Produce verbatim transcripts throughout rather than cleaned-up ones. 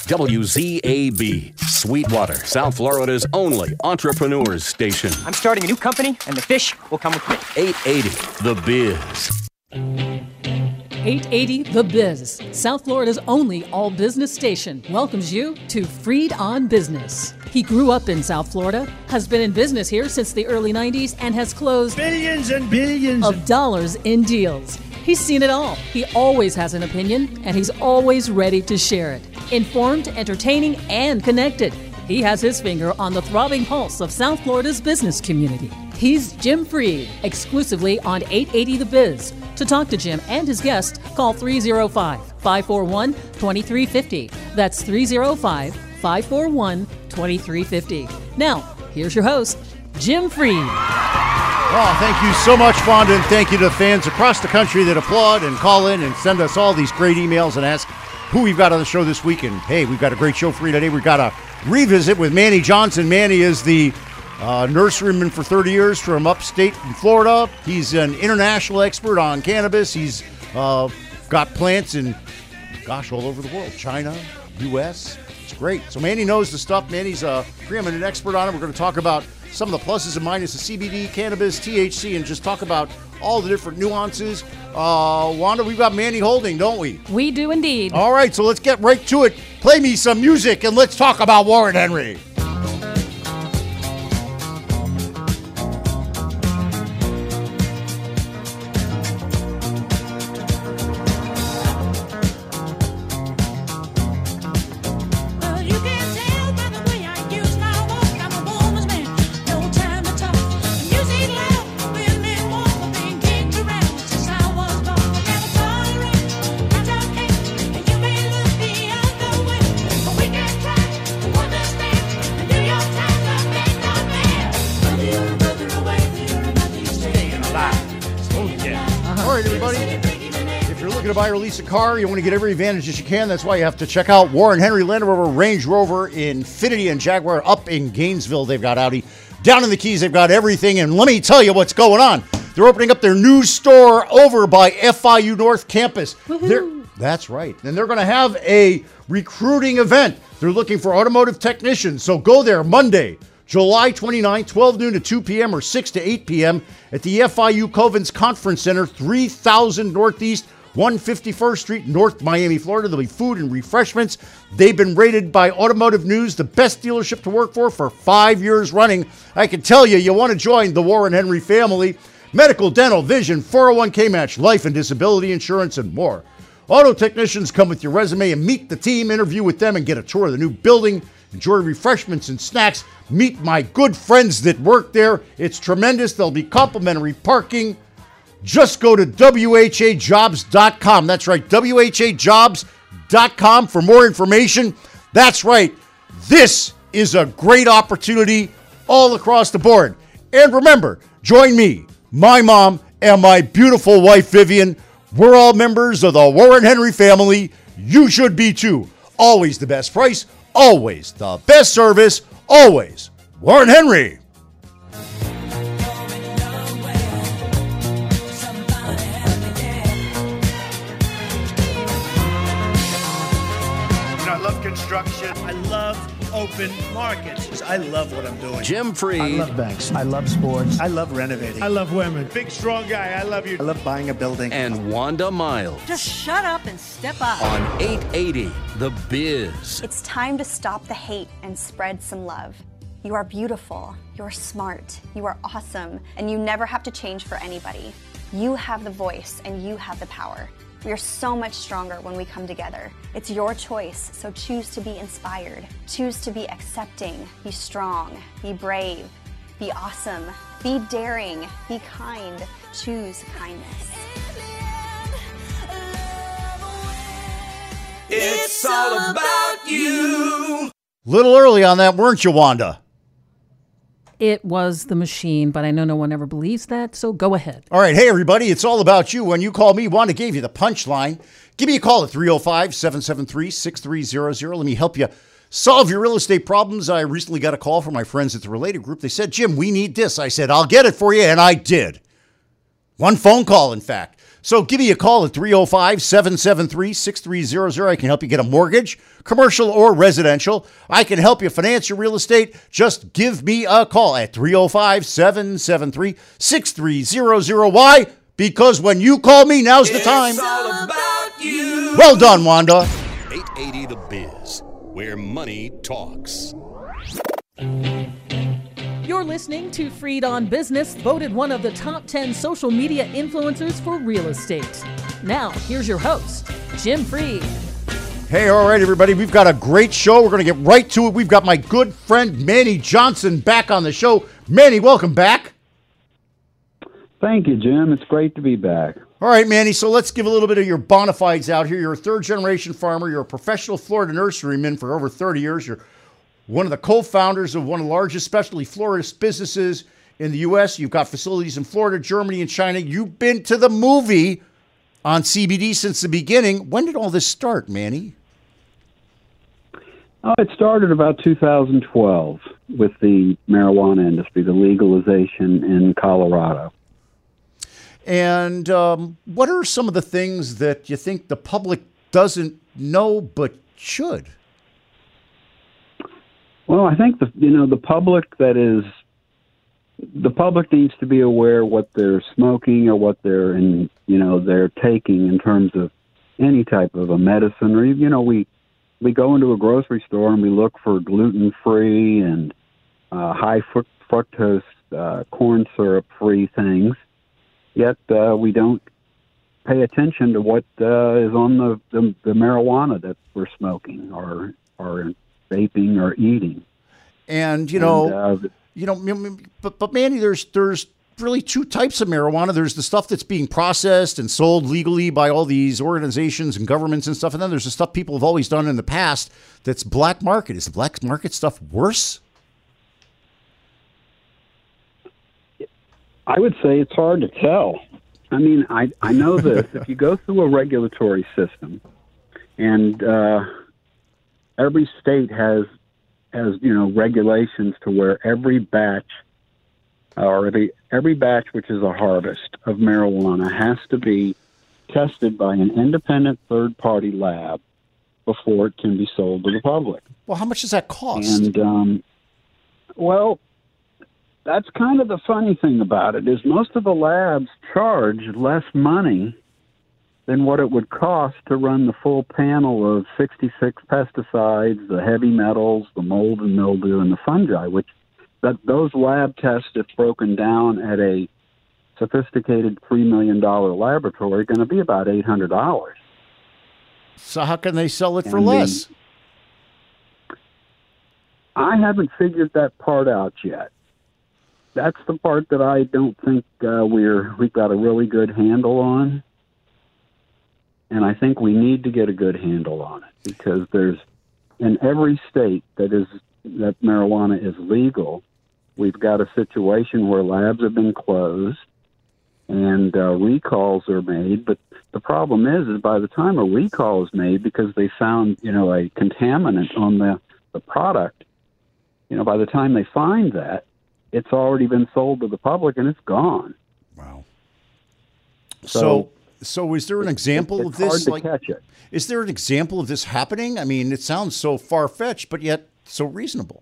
W Z A B, Sweetwater, South Florida's only entrepreneurs station. I'm starting a new company, and the fish will come with me. eight eighty The Biz. eight eighty The Biz, South Florida's only all-business station, welcomes you to Freed on Business. He grew up in South Florida, has been in business here since the early nineties, and has closed billions and billions of dollars in deals. He's seen it all. He always has an opinion, and he's always ready to share it. Informed, entertaining, and connected. He has his finger on the throbbing pulse of South Florida's business community. He's Jim Freed, exclusively on eight eighty The Biz. To talk to Jim and his guest, call three oh five, five four one, two three five oh. That's three oh five, five four one, two three five oh. Now, here's your host, Jim Freed. Oh, thank you so much, Fonda, and thank you to fans across the country that applaud and call in and send us all these great emails and ask who we've got on the show this week. And hey, we've got a great show for you today. We've got a revisit with Manny Johnson. Manny is the uh, nurseryman for thirty years from upstate in Florida. He's an international expert on cannabis. He's uh, got plants in, gosh, all over the world. China, U S It's great. So Manny knows the stuff. Manny's a preeminent expert on it. We're going to talk about some of the pluses and minuses of C B D, cannabis, T H C, and just talk about all the different nuances. Uh, Wanda, we've got Manny holding, don't we? We do indeed. All right, so let's get right to it. Play me some music, and let's talk about Warren Henry. Buy or lease a car, you want to get every advantage that you can. That's why you have to check out Warren Henry Land Rover, Range Rover, Infiniti, and Jaguar up in Gainesville. They've got Audi. Down in the Keys, they've got everything. And let me tell you what's going on. They're opening up their new store over by F I U North Campus. That's right. And they're going to have a recruiting event. They're looking for automotive technicians. So go there Monday, July twenty-ninth, twelve noon to two p.m. or six to eight p.m. at the F I U Covens Conference Center, three thousand Northeast one fifty-first Street, North Miami, Florida. There'll be food and refreshments. They've been rated by Automotive News the best dealership to work for for five years running. I can tell you, you want to join the Warren Henry family. Medical, dental, vision, four oh one k match, life and disability insurance, and more. Auto technicians come with your resume and meet the team, interview with them, and get a tour of the new building. Enjoy refreshments and snacks. Meet my good friends that work there. It's tremendous. There'll be complimentary parking. Just go to W H A jobs dot com. That's right, W H A jobs dot com for more information. That's right, this is a great opportunity all across the board. And remember, join me, my mom, and my beautiful wife, Vivian. We're all members of the Warren Henry family. You should be too. Always the best price, always the best service, always Warren Henry. Construction. I love open markets. I love what I'm doing. Jim Freed. I love banks. I love sports. I love renovating. I love women. Big, strong guy. I love you. I love buying a building. And Wanda Miles. Just shut up and step up. On eight eighty The Biz. It's time to stop the hate and spread some love. You are beautiful. You're smart. You are awesome. And you never have to change for anybody. You have the voice and you have the power. We are so much stronger when we come together. It's your choice, so choose to be inspired. Choose to be accepting, be strong, be brave, be awesome, be daring, be kind. Choose kindness. It's all about you. Little early on that, weren't you, Wanda? It was the machine, but I know no one ever believes that, so go ahead. All right. Hey, everybody. It's all about you. When you call me, Wanda gave you the punchline. Give me a call at three oh five, seven seven three, six three zero zero. Let me help you solve your real estate problems. I recently got a call from my friends at the Related Group. They said, Jim, we need this. I said, I'll get it for you, and I did. One phone call, in fact. So give me a call at three oh five, seven seven three, six three zero zero. I can help you get a mortgage, commercial or residential. I can help you finance your real estate. Just give me a call at three oh five, seven seven three, six three zero zero. Why? Because when you call me, now's the time. It's all about you. Well done, Wanda. eight eighty The Biz, where money talks. You're listening to Freed on Business, voted one of the top ten social media influencers for real estate. Now, here's your host, Jim Freed. Hey, all right, everybody. We've got a great show. We're going to get right to it. We've got my good friend Manny Johnson back on the show. Manny, welcome back. Thank you, Jim. It's great to be back. All right, Manny, so let's give a little bit of your bona fides out here. You're a third-generation farmer. You're a professional Florida nurseryman for over thirty years. You're one of the co-founders of one of the largest specialty florist businesses in the U S. You've got facilities in Florida, Germany, and China. You've been to the movie on C B D since the beginning. When did all this start, Manny? Oh, it started about two thousand twelve with the marijuana industry, the legalization in Colorado. And um, what are some of the things that you think the public doesn't know but should? Well, I think the you know the public that is the public needs to be aware what they're smoking or what they're in you know they're taking in terms of any type of a medicine, or you know we we go into a grocery store and we look for gluten free and uh, high fructose uh, corn syrup free things, yet uh, we don't pay attention to what uh, is on the, the the marijuana that we're smoking or or vaping or eating. And, you know, and, uh, you know, but, but Manny, there's, there's really two types of marijuana. There's the stuff that's being processed and sold legally by all these organizations and governments and stuff. And then there's the stuff people have always done in the past that's black market. Is the black market stuff worse? I would say it's hard to tell. I mean, I, I know this. If you go through a regulatory system and, uh, every state has, has you know, regulations to where every batch, or every, every batch which is a harvest of marijuana has to be tested by an independent third-party lab before it can be sold to the public. Well, how much does that cost? And, um, well, that's kind of the funny thing about it, is most of the labs charge less money than what it would cost to run the full panel of sixty-six pesticides, the heavy metals, the mold and mildew, and the fungi, which that those lab tests, if broken down at a sophisticated three million dollars laboratory, are going to be about eight hundred dollars. So how can they sell it for and less? The, I haven't figured that part out yet. That's the part that I don't think uh, we're we've got a really good handle on. And I think we need to get a good handle on it, because there's, in every state that is that marijuana is legal, we've got a situation where labs have been closed and uh, recalls are made. But the problem is, is by the time a recall is made, because they found, you know, a contaminant on the, the product, you know, by the time they find that, it's already been sold to the public and it's gone. Wow. So. so So is there an example it's of this? Hard to like, catch it. Is there an example of this happening? I mean, it sounds so far-fetched, but yet so reasonable.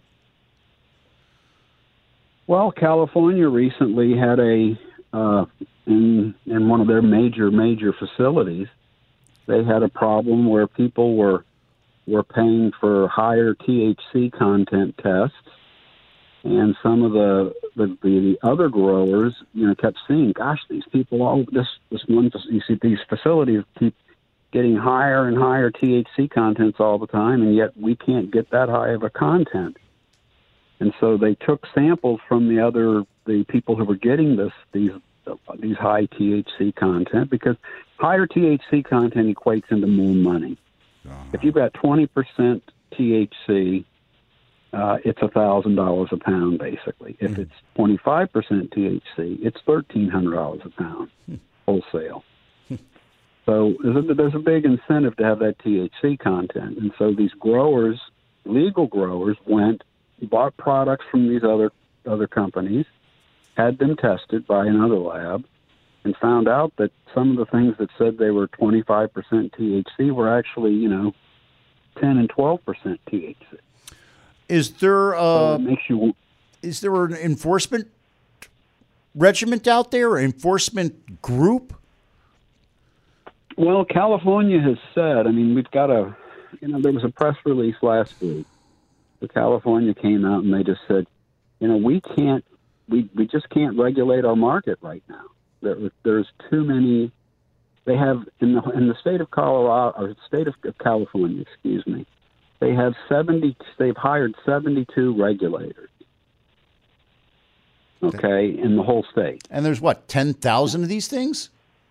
Well, California recently had a uh, in in one of their major major facilities, they had a problem where people were were paying for higher T H C content tests. And some of the, the the other growers, you know, kept seeing, gosh, these people, all this this one, you see, these facilities keep getting higher and higher T H C contents all the time, and yet we can't get that high of a content. And so they took samples from the other the people who were getting this these these high T H C content, because higher T H C content equates into more money. Uh-huh. If you've got twenty percent T H C, Uh, it's a thousand dollars a pound, basically. If mm. it's twenty-five percent T H C, it's thirteen hundred dollars a pound mm. wholesale. So there's a, there's a big incentive to have that T H C content, and so these growers, legal growers, went bought products from these other other companies, had them tested by another lab, and found out that some of the things that said they were twenty-five percent T H C were actually, you know, ten and twelve percent T H C. Is there uh, so it makes you, is there an enforcement regiment out there, enforcement group? Well, California has said, I mean, we've got a, you know, there was a press release last week. The California came out and they just said, you know, we can't, we, we just can't regulate our market right now. There, there's too many, they have, in the, in the state of Colorado, or state of California, excuse me, they have seventy, they've hired seventy-two regulators. Okay, in the whole state. And there's what, ten thousand of these things?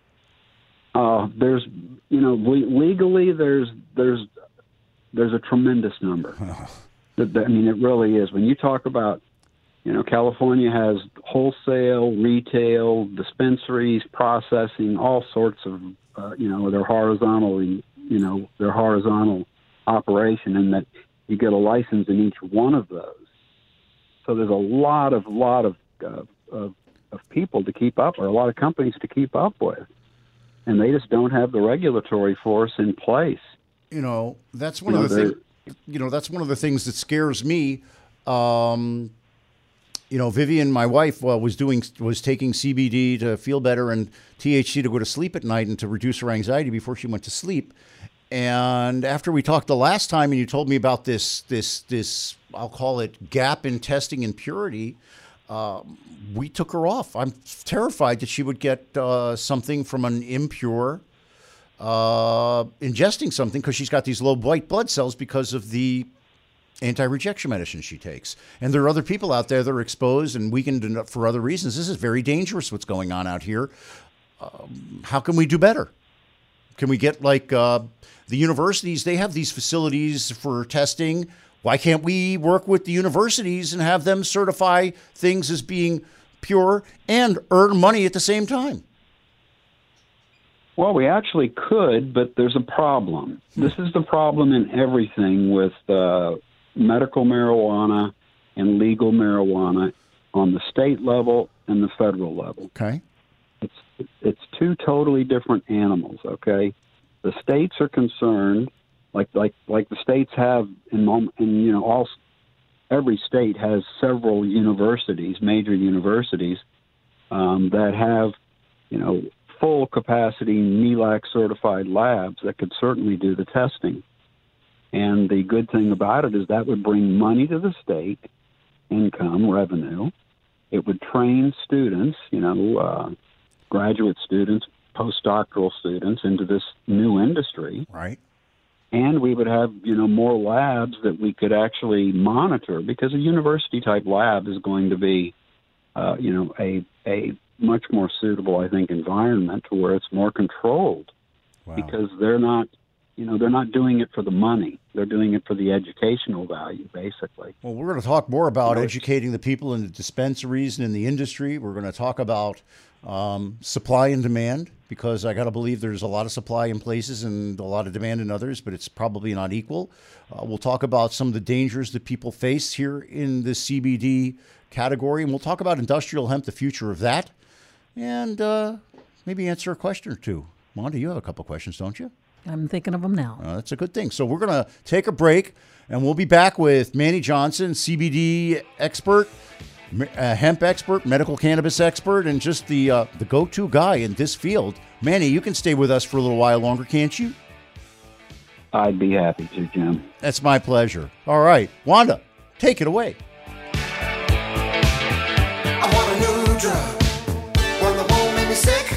Uh, there's, you know, le- legally there's there's there's a tremendous number. I mean, it really is. When you talk about, you know, California has wholesale, retail, dispensaries, processing, all sorts of, uh, you know, they're horizontally, you know, they're horizontal operation, and that you get a license in each one of those. So there's a lot of lot of uh, of, of people to keep up, or a lot of companies to keep up with. And they just don't have the regulatory force in place. You know, that's one you of know, the things. You know, that's one of the things that scares me. Um, you know, Vivian, my wife, well, was doing was taking C B D to feel better and T H C to go to sleep at night and to reduce her anxiety before she went to sleep. And after we talked the last time, and you told me about this this this I'll call it gap in testing and purity. Uh, we took her off. I'm terrified that she would get uh, something from an impure uh, ingesting something because she's got these low white blood cells because of the anti-rejection medicine she takes. And there are other people out there that are exposed and weakened for other reasons. This is very dangerous what's going on out here. Um, how can we do better? Can we get like uh, the universities? They have these facilities for testing. Why can't we work with the universities and have them certify things as being pure and earn money at the same time? Well, we actually could, but there's a problem. This is the problem in everything with uh, medical marijuana and legal marijuana on the state level and the federal level. Okay. It's it's two totally different animals, okay? The states are concerned, like like like the states have in, in you know all every state has several universities, major universities um, that have you know full capacity N E L A C certified labs that could certainly do the testing. And the good thing about it is that would bring money to the state, income, revenue. It would train students, you know, uh, graduate students, postdoctoral students into this new industry. Right. And we would have, you know, more labs that we could actually monitor, because a university-type lab is going to be, uh, you know, a a much more suitable, I think, environment to where it's more controlled. Wow. Because they're not, you know, they're not doing it for the money. They're doing it for the educational value, basically. Well, we're going to talk more about educating the people in the dispensaries and in the industry. We're going to talk about um, supply and demand, because I got to believe there's a lot of supply in places and a lot of demand in others, but it's probably not equal. Uh, we'll talk about some of the dangers that people face here in the C B D category, and we'll talk about industrial hemp, the future of that, and uh, maybe answer a question or two. Wanda, you have a couple questions, don't you? I'm thinking of them now. Uh, that's a good thing. So we're going to take a break, and we'll be back with Manny Johnson, C B D expert, uh, hemp expert, medical cannabis expert, and just the uh, the go-to guy in this field. Manny, you can stay with us for a little while longer, can't you? I'd be happy to, Jim. That's my pleasure. All right. Wanda, take it away. I want a new drug. One that won't make me sick.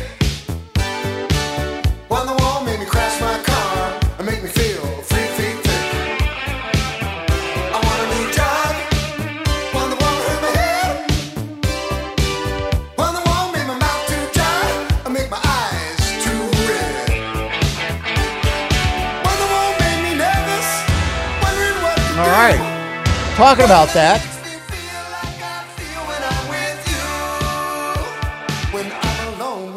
One that won't make me crash my car and make me feel three feet thick. I want a new drug. One that won't hurt my head. One that won't make my mouth too dry and make my eyes too red. One that won't make me nervous, wondering what to do. All right. Talking about that. When I'm alone with you.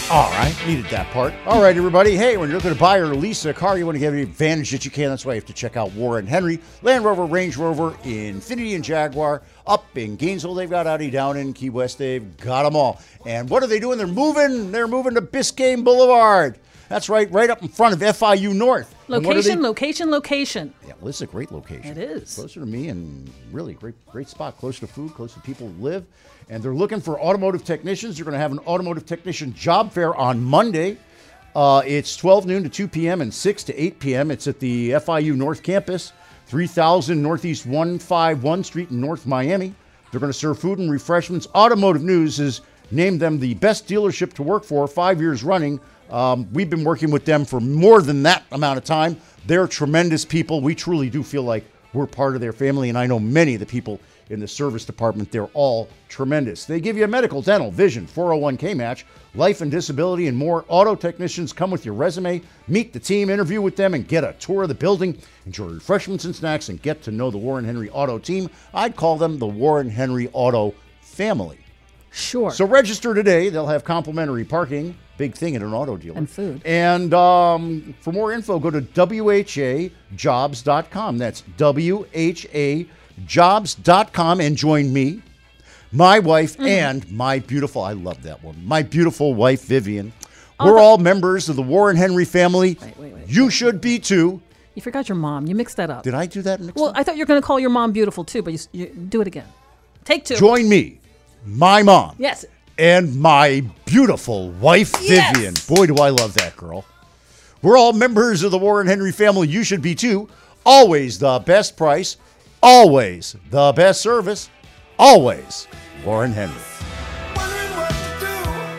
All right, needed that part. All right, everybody. Hey, when you're looking to buy or lease a car, you want to get every advantage that you can. That's why you have to check out Warren Henry, Land Rover, Range Rover, Infiniti, and Jaguar. Up in Gainesville, they've got Audi. Down in Key West, they've got them all. And what are they doing? They're moving. They're moving to Biscayne Boulevard. That's right, right up in front of F I U North. Location, location, location. Yeah, well, this is a great location. It is. Closer to me and really great great spot. Close to food, close to people who live. And they're looking for automotive technicians. They're going to have an automotive technician job fair on Monday. Uh, it's twelve noon to two p.m. and six to eight p.m. It's at the F I U North Campus, three thousand Northeast one fifty-one Street in North Miami. They're going to serve food and refreshments. Automotive News has named them the best dealership to work for five years running. Um, we've been working with them for more than that amount of time. They're tremendous people. We truly do feel like we're part of their family, and I know many of the people in the service department. They're all tremendous. They give you a medical, dental, vision, four oh one k match, life and disability, and more. Auto technicians come with your resume. Meet the team, interview with them, and get a tour of the building. Enjoy refreshments and snacks and get to know the Warren Henry Auto team. I'd call them the Warren Henry Auto family. Sure. So register today. They'll have complimentary parking. Big thing at an auto dealer. And food. And um, for more info, go to W H A jobs dot com. That's W H A jobs dot com and join me, my wife, mm-hmm. and my beautiful, I love that woman, my beautiful wife, Vivian. Oh, We're the- all members of the Warren Henry family. Wait, wait, wait. You should be too. You forgot your mom. You mixed that up. Did I do that? Well, I thought you were going to call your mom beautiful too, but you, you do it again. Take two. Join me, my mom. Yes. And my beautiful wife, Yes! Vivian. Boy, do I love that girl. We're all members of the Warren Henry family. You should be too. Always the best price. Always the best service. Always Warren Henry. Wondering what to do.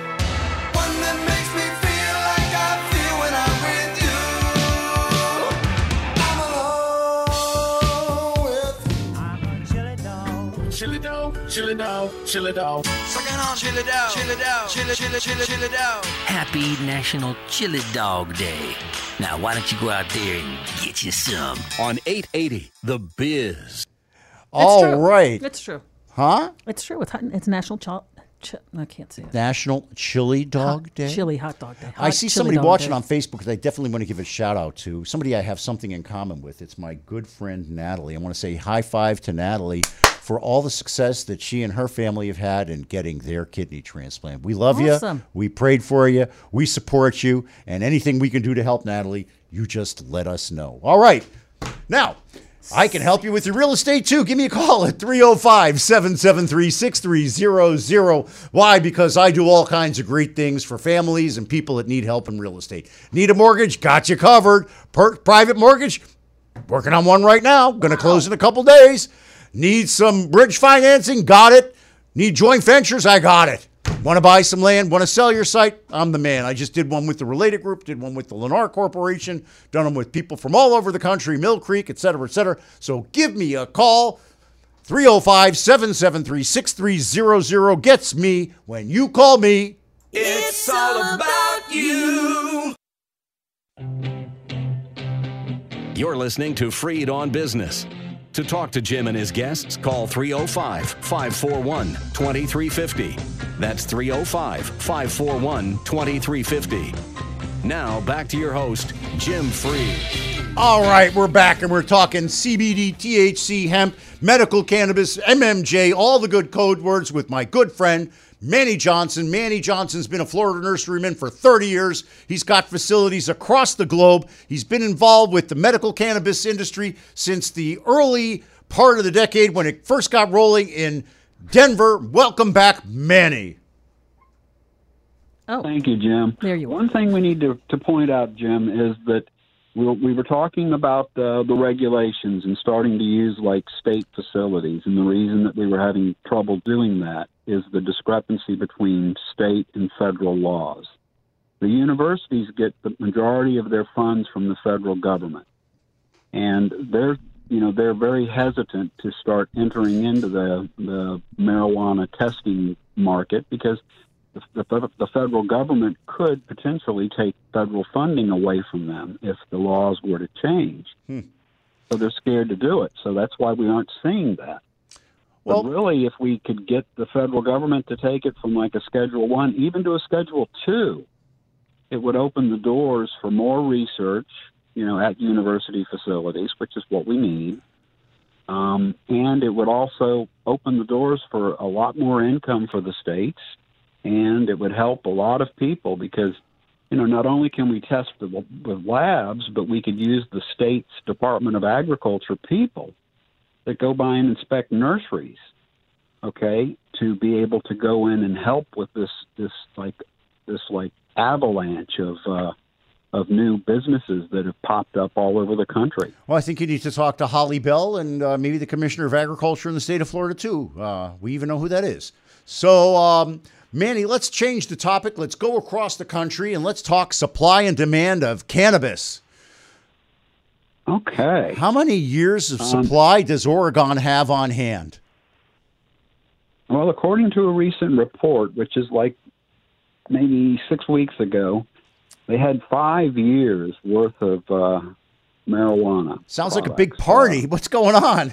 One that makes me feel like I feel when I'm with you. I'm alone with Chili dog, chili dog, chili dog. Sucking on chili dog, chili dog, chili, chili, chili, chili dog. Happy National Chili Dog Day. Now, why don't you go out there and get you some? On eight eighty, The Biz. All true. right. It's true. Huh? It's true. It's, it's National Ch- Ch- I can't say it. National Chili Dog hot, Day? Chili Hot Dog Day. Hot I see chili somebody dog watching day. on Facebook that I definitely want to give a shout out to. Somebody I have something in common with. It's my good friend Natalie. I want to say high five to Natalie for all the success that she and her family have had in getting their kidney transplant. We love Awesome. you. We prayed for you. We support you. And anything we can do to help Natalie, you just let us know. All right. Now, I can help you with your real estate too. Give me a call at three oh five, seven seven three, six three zero zero. Why? Because I do all kinds of great things for families and people that need help in real estate. Need a mortgage? Got you covered. Per- private mortgage? Working on one right now. Going to close in a couple days. Need some bridge financing? Got it. Need joint ventures? I got it. Want to buy some land? Want to sell your site? I'm the man. I just did one with the Related Group, did one with the Lennar Corporation, done them with people from all over the country, Mill Creek, et cetera, et cetera. So give me a call. three oh five, seven seven three, six three zero zero gets me when you call me. It's all about you. You're listening to Freed on Business. To talk to Jim and his guests, call three oh five, five four one, two three five oh. That's three oh five, five four one, two three five oh. Now, back to your host, Jim Freed. All right, we're back, and we're talking C B D, T H C, hemp, medical cannabis, M M J, all the good code words with my good friend, Manny Johnson. Manny Johnson's been a Florida nurseryman for thirty years. He's got facilities across the globe. He's been involved with the medical cannabis industry since the early part of the decade when it first got rolling in Denver. Welcome back, Manny. Oh, Thank you, Jim. There you are. One thing we need to, to point out, Jim, is that we, we were talking about uh, the regulations and starting to use like state facilities. And the reason that we were having trouble doing that is the discrepancy between state and federal laws. The universities get the majority of their funds from the federal government. And they're, you know, they're very hesitant to start entering into the, the marijuana testing market because the, the, the federal government could potentially take federal funding away from them if the laws were to change. Hmm. So they're scared to do it. So that's why we aren't seeing that. Well, but really, if we could get the federal government to take it from like a Schedule One, even to a Schedule Two, it would open the doors for more research, you know, at university facilities, which is what we need. Um, and it would also open the doors for a lot more income for the states, and it would help a lot of people because, you know, not only can we test the, with labs, but we could use the state's Department of Agriculture people that go by and inspect nurseries, okay, to be able to go in and help with this, this like, this like avalanche of, uh, of new businesses that have popped up all over the country. Well, I think you need to talk to Holly Bell and uh, maybe the Commissioner of Agriculture in the state of Florida, too. Uh, we even know who that is. So, um, Manny, let's change the topic. Let's go across the country and let's talk supply and demand of cannabis. Okay. How many years of supply um, does Oregon have on hand? Well, according to a recent report, which is like maybe six weeks ago, they had five years worth of uh, marijuana. Sounds products. like a big party. Uh, What's going on?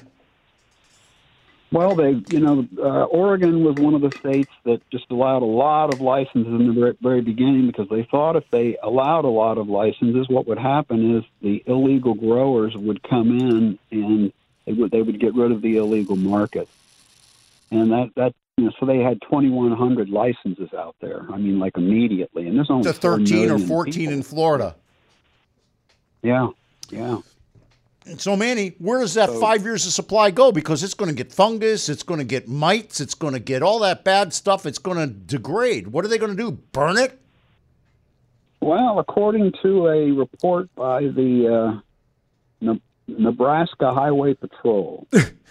Well, they, you know, uh, Oregon was one of the states that just allowed a lot of licenses in the very beginning because they thought if they allowed a lot of licenses, what would happen is the illegal growers would come in and they would they would get rid of the illegal market. And that, that you know, so they had twenty-one hundred licenses out there. I mean, like immediately. And there's only to thirteen or fourteen people in Florida. Yeah, yeah. So, Manny, where does that so, five years of supply go? Because it's going to get fungus, it's going to get mites, it's going to get all that bad stuff. It's going to degrade. What are they going to do, burn it? Well, according to a report by the uh, ne- Nebraska Highway Patrol,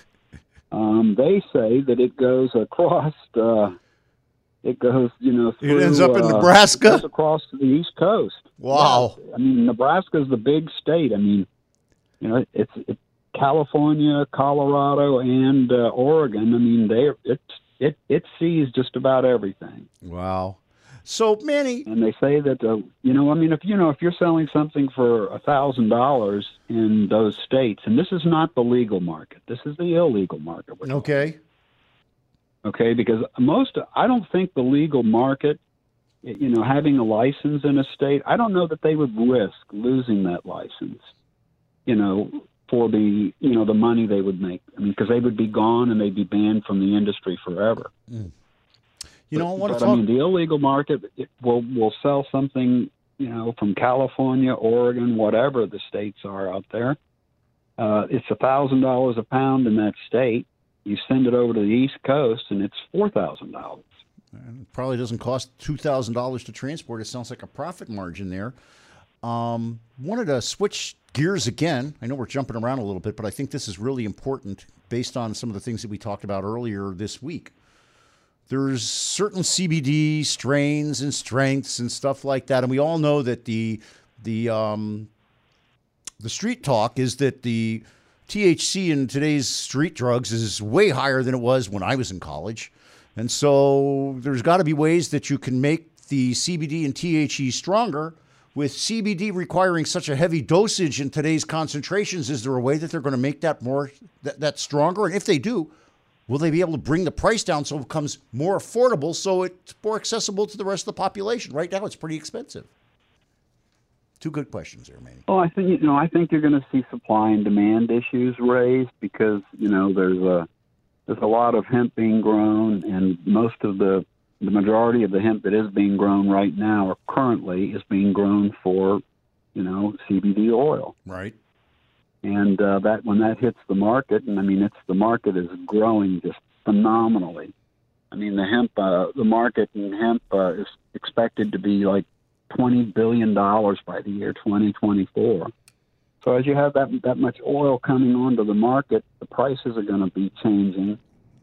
um, they say that it goes across, uh, it goes, you know, through, it ends up in uh, Nebraska? It goes across to the East Coast. Wow. Yeah. I mean, Nebraska's the big state. I mean, you know, it's, it's California, Colorado, and uh, Oregon. I mean, they it it it sees just about everything. Wow. So, Manny, and they say that uh, you know, I mean, if you know, if you're selling something for a thousand dollars in those states, and this is not the legal market, this is the illegal market. Okay. Okay, because most, I don't think the legal market, you know, having a license in a state, I don't know that they would risk losing that license. You know, for the, you know, the money they would make. I mean, because they would be gone and they'd be banned from the industry forever. Mm. You know, I want but, to but, talk. I mean, the illegal market it will will sell something, you know, from California, Oregon, whatever the states are out there. Uh, it's a thousand dollars a pound in that state. You send it over to the East Coast, and it's four thousand dollars. It probably doesn't cost two thousand dollars to transport. It sounds like a profit margin there. Um, wanted to switch gears again. I know we're jumping around a little bit, but I think this is really important based on some of the things that we talked about earlier this week. There's certain C B D strains and strengths and stuff like that, and we all know that the the um, the street talk is that the T H C in today's street drugs is way higher than it was when I was in college, and so there's got to be ways that you can make the C B D and T H C stronger. With C B D requiring such a heavy dosage in today's concentrations, is there a way that they're going to make that more that, that stronger? And if they do, will they be able to bring the price down so it becomes more affordable, so it's more accessible to the rest of the population? Right now, it's pretty expensive. Two good questions there, Manny. Well, I think you know, I think you're going to see supply and demand issues raised because you know there's a there's a lot of hemp being grown, and most of the The majority of the hemp that is being grown right now or currently is being grown for, you know, C B D oil. Right. And uh, that when that hits the market, and I mean, it's the market is growing just phenomenally. I mean, the hemp, uh, the market in hemp uh, is expected to be like twenty billion dollars by the year twenty twenty-four. So as you have that that much oil coming onto the market, the prices are going to be changing.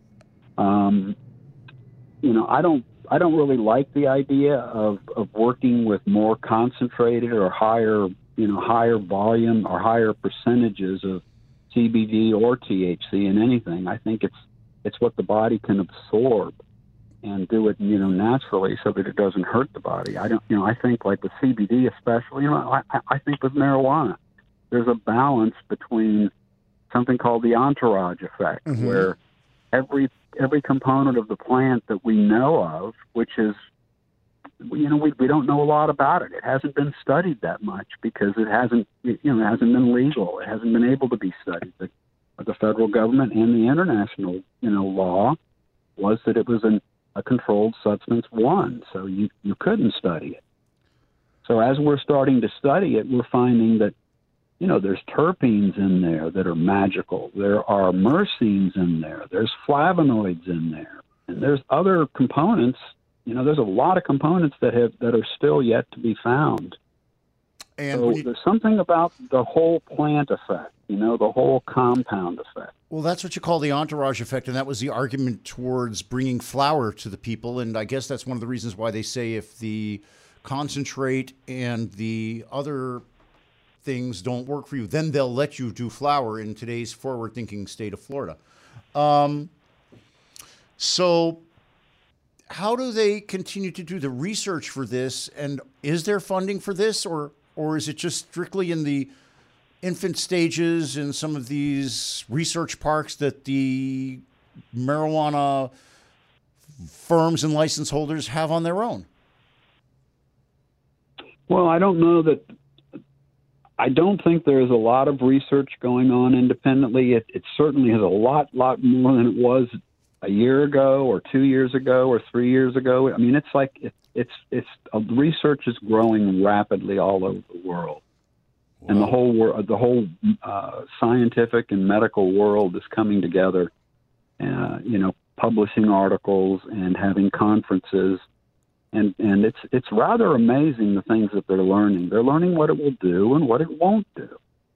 Um, You know, I don't, I don't really like the idea of, of working with more concentrated or higher, you know, higher volume or higher percentages of C B D or T H C in anything. I think it's, it's what the body can absorb and do it, you know, naturally so that it doesn't hurt the body. I don't, you know, I think like with C B D especially, you know, I, I think with marijuana, there's a balance between something called the entourage effect, mm-hmm. where every every component of the plant that we know of, which is you know, we we don't know a lot about it. It hasn't been studied that much because it hasn't, you know, it hasn't been legal. It hasn't been able to be studied. The, the federal government and the international, you know, law was that it was an, a controlled substance one, so you you couldn't study it. So as we're starting to study it, we're finding that, you know, there's terpenes in there that are magical. There are myrcene in there. There's flavonoids in there. And there's other components. You know, there's a lot of components that have that are still yet to be found. And so you, there's something about the whole plant effect, you know, the whole compound effect. Well, that's what you call the entourage effect, and that was the argument towards bringing flour to the people. And I guess that's one of the reasons why they say if the concentrate and the other things don't work for you, then they'll let you do flour in today's forward-thinking state of Florida. Um, so how do they continue to do the research for this? And is there funding for this, or or is it just strictly in the infant stages in some of these research parks that the marijuana firms and license holders have on their own? Well, I don't know that. I don't think there's a lot of research going on independently. It, it certainly is a lot, lot more than it was a year ago, or two years ago, or three years ago. I mean, it's like it, it's it's uh, research is growing rapidly all over the world, wow. and the whole world, the whole uh, scientific and medical world is coming together. Uh, you know, publishing articles and having conferences. And and it's it's rather amazing the things that they're learning. They're learning what it will do and what it won't do.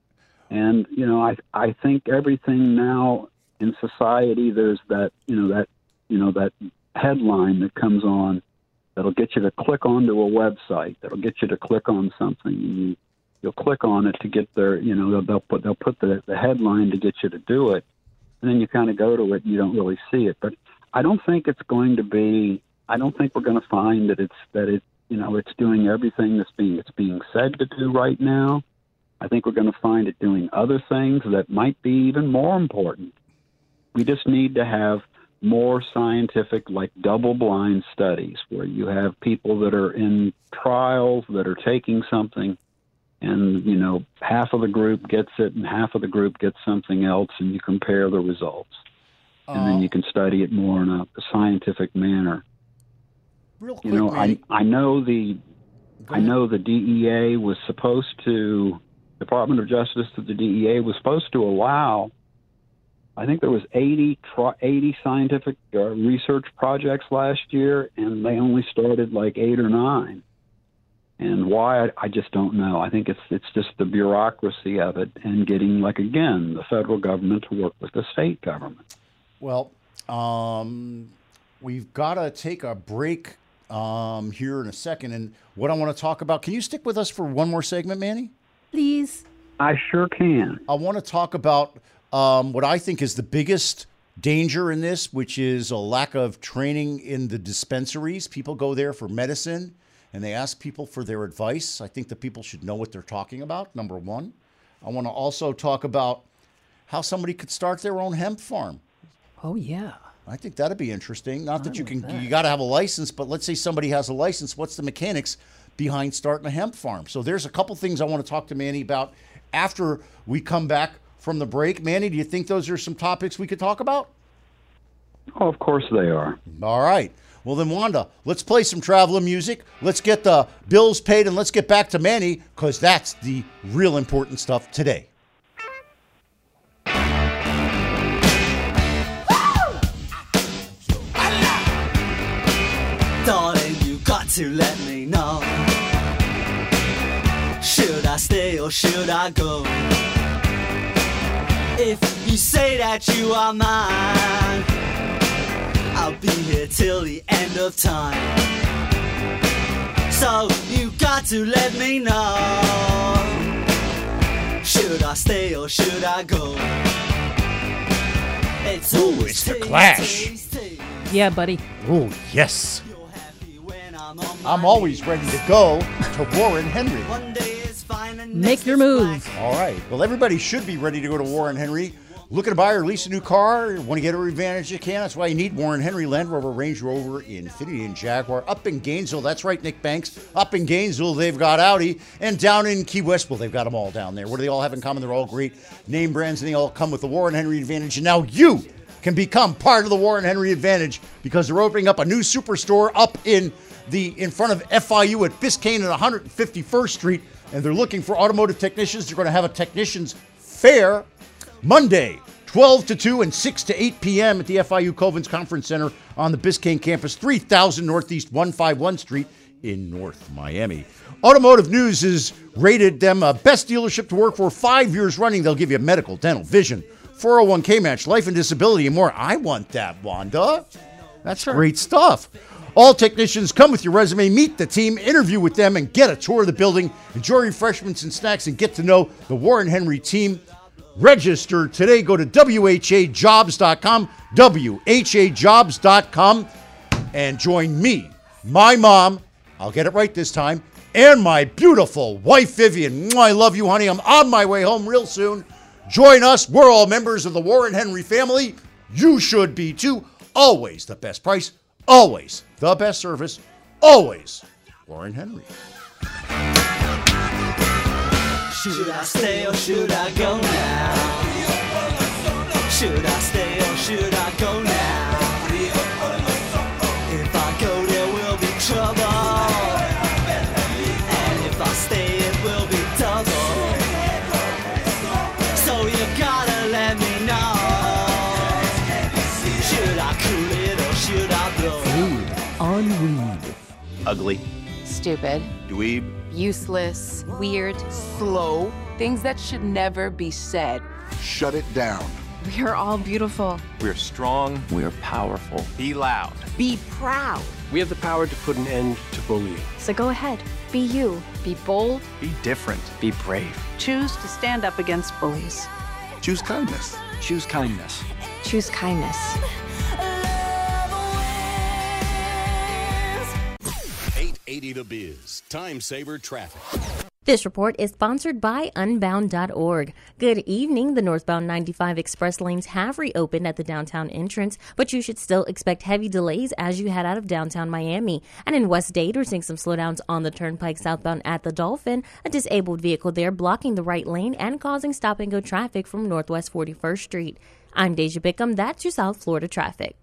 And you know, I I think everything now in society, there's that you know that you know that headline that comes on that'll get you to click onto a website. That'll get you to click on something. And you you'll click on it to get their you know they'll, they'll put they'll put the the headline to get you to do it, and then you kind of go to it and you don't really see it. But I don't think it's going to be. I don't think we're going to find that it's that it you know it's doing everything that's being it's being said to do right now. I think we're going to find it doing other things that might be even more important. We just need to have more scientific, like double-blind studies where you have people that are in trials that are taking something, and you know half of the group gets it and half of the group gets something else, and you compare the results, uh, and then you can study it more in a scientific manner. Real quick, you know, Manny. I I know the I know the D E A was supposed to Department of Justice to the D E A was supposed to allow. I think there was eighty, eighty scientific uh, research projects last year, and they only started like eight or nine. And why, I, I just don't know. I think it's it's just the bureaucracy of it and getting, like, again, the federal government to work with the state government. Well, um, we've got to take a break um, here in a second. And what I want to talk about, can you stick with us for one more segment, Manny? Please. I sure can. I want to talk about um, what I think is the biggest danger in this, which is a lack of training in the dispensaries. People go there for medicine, and they ask people for their advice. I think the people should know what they're talking about, number one. I want to also talk about how somebody could start their own hemp farm. Oh, yeah. I think that'd be interesting. Not that I you can, like that. you got to have a license, but let's say somebody has a license. What's the mechanics behind starting a hemp farm? So there's a couple things I want to talk to Manny about after we come back from the break. Manny, do you think those are some topics we could talk about? Oh, of course they are. All right. Well, then, Wanda, let's play some traveling music. Let's get the bills paid, and let's get back to Manny, because that's the real important stuff today. Darling, you got to let me know. Should I stay or should I go? If you say that you are mine, I'll be here till the end of time. So you got to let me know. Should I stay or should I go? It's Ooh, it's the Clash. Yeah, buddy. Oh, yes. I'm always ready to go to Warren Henry. Make your move. All right. Well, everybody should be ready to go to Warren Henry Looking to buy or lease a new car? Want to get every advantage you can? That's why you need Warren Henry Land Rover, Range Rover, Infiniti, and Jaguar. Up in Gainesville, that's right, Nick Banks. Up in Gainesville, they've got Audi. And down in Key West, well, they've got them all down there. What do they all have in common? They're all great name brands, and they all come with the Warren Henry Advantage. And now you can become part of the Warren Henry Advantage because they're opening up a new superstore up in the in front of F I U at Biscayne and one hundred fifty-first Street. And they're looking for automotive technicians. They're going to have a technicians fair Monday, twelve to two and six to eight p.m. at the F I U Covens Conference Center on the Biscayne campus, three thousand Northeast one fifty-one Street in North Miami. Automotive News has rated them a best dealership to work for five years running. They'll give you medical, dental, vision, four oh one k match, life and disability, and more. I want that, Wanda. That's sure. Great stuff. All technicians come with your resume, meet the team, interview with them, and get a tour of the building. Enjoy refreshments and snacks and get to know the Warren Henry team. Register today. Go to W H A jobs dot com, W H A jobs dot com, and join me, my mom, I'll get it right this time, and my beautiful wife, Vivian. Mwah, I love you, honey. I'm on my way home real soon. Join us. We're all members of the Warren Henry family. You should be too. Always the best price. Always the best service. Always Warren Henry. Should I stay or should I go now? Should I stay or should I go now? If I go there will be trouble, and if I stay it will be double. So you gotta let me know. Should I cool it or should I blow? Food on weed. Ugly. Stupid. Dweeb. Useless. Weird. Slow. Things that should never be said. Shut it down. We are all beautiful. We're strong. We're powerful. Be loud. Be proud. We have the power to put an end to bullying. So go ahead. Be you. Be bold. Be different. Be brave. Choose to stand up against bullies. Choose kindness. Choose kindness. Choose kindness. eight eighty The Biz, Time Saver Traffic. This report is sponsored by Unbound dot org. Good evening. The northbound ninety-five express lanes have reopened at the downtown entrance, but you should still expect heavy delays as you head out of downtown Miami. And in West Dade, we're seeing some slowdowns on the turnpike southbound at the Dolphin. A disabled vehicle there blocking the right lane and causing stop-and-go traffic from Northwest forty-first Street. I'm Deja Bickham. That's your South Florida traffic.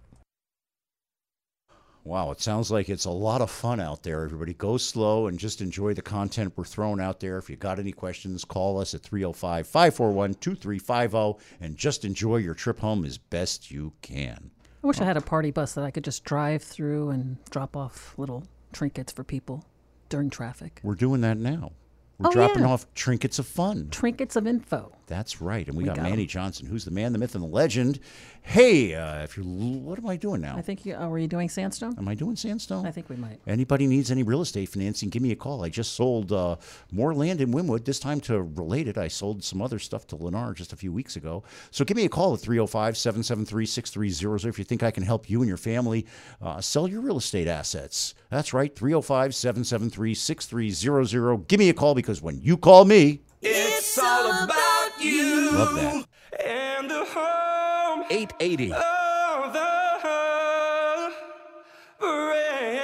Wow, it sounds like it's a lot of fun out there. Everybody go slow and just enjoy the content we're throwing out there. If you got any questions, call us at three oh five, five four one, two three five oh and just enjoy your trip home as best you can. I wish I had a party bus that I could just drive through and drop off little trinkets for people during traffic. We're doing that now. We're oh, dropping yeah. off trinkets of fun. Trinkets of info. That's right. And we, we got, got Manny him. Johnson, who's the man, the myth, and the legend. Hey, uh, if you're, what am I doing now? I think you, oh, were you doing Sandstone? Am I doing Sandstone? I think we might. Anybody needs any real estate financing, give me a call. I just sold uh, more land in Wynwood. This time to relate it, I sold some other stuff to Lennar just a few weeks ago. So give me a call at three oh five, seven seven three, six three zero zero if you think I can help you and your family uh, sell your real estate assets. That's right, three oh five, seven seven three, six three zero zero. Give me a call because when you call me, it's all about you. Love that. And the home eight eighty. of the parade.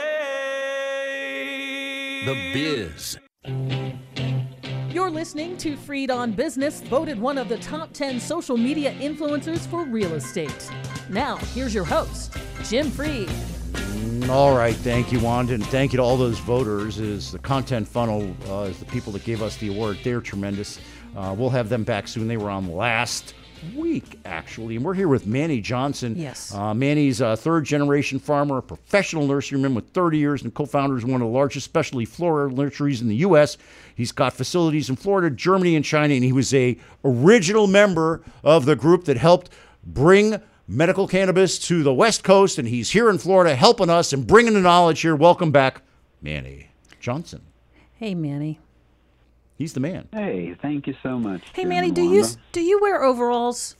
The Biz. You're listening to Freed on Business, voted one of the top ten social media influencers for real estate. Now, here's your host, Jim Freed. All right, thank you, Wanda, and thank you to all those voters. Is the Content Funnel uh, is the people that gave us the award. They're tremendous. Uh, we'll have them back soon. They were on last week, actually, and we're here with Manny Johnson. Yes. Uh, Manny's a third-generation farmer, a professional nurseryman with thirty years, and co-founder of one of the largest specialty floral nurseries in the U S He's got facilities in Florida, Germany, and China, and he was a original member of the group that helped bring medical cannabis to the West Coast, and he's here in Florida helping us and bringing the knowledge here. Welcome back, Manny Johnson. Hey, Manny. He's the man. Hey, thank you so much. Hey, Jim Manny, and do you Wanda. do you wear overalls?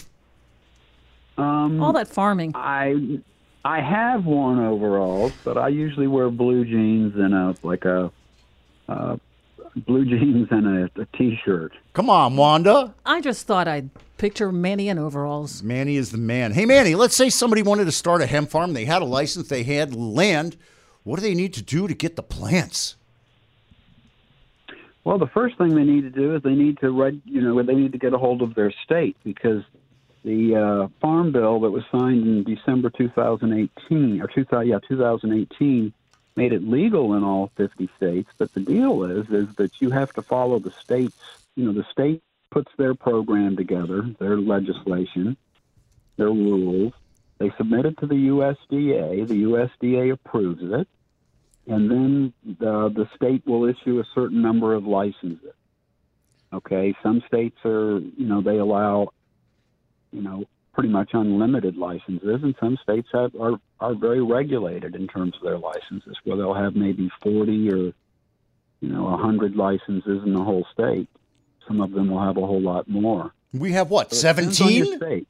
Um, All that farming. I I have worn overalls, but I usually wear blue jeans and a like a uh, blue jeans and a, a t-shirt. Come on, Wanda. I just thought I'd picture Manny in overalls. Manny is the man. Hey, Manny, let's say somebody wanted to start a hemp farm. They had a license. They had land. What do they need to do to get the plants? Well, the first thing they need to do is they need to, reg- you know, they need to get a hold of their state, because the uh, farm bill that was signed in December two thousand eighteen, or two thousand, yeah, two thousand eighteen, made it legal in all fifty states. But the deal is, is that you have to follow the states. You know, the state puts their program together, their legislation, their rules. They submit it to the U S D A. The U S D A approves it. And then the, the state will issue a certain number of licenses. Okay, some states are, you know, they allow, you know, pretty much unlimited licenses, and some states have, are, are very regulated in terms of their licenses, where they'll have maybe forty or, you know, one hundred licenses in the whole state. Some of them will have a whole lot more. We have what, So it depends on your seventeen? state.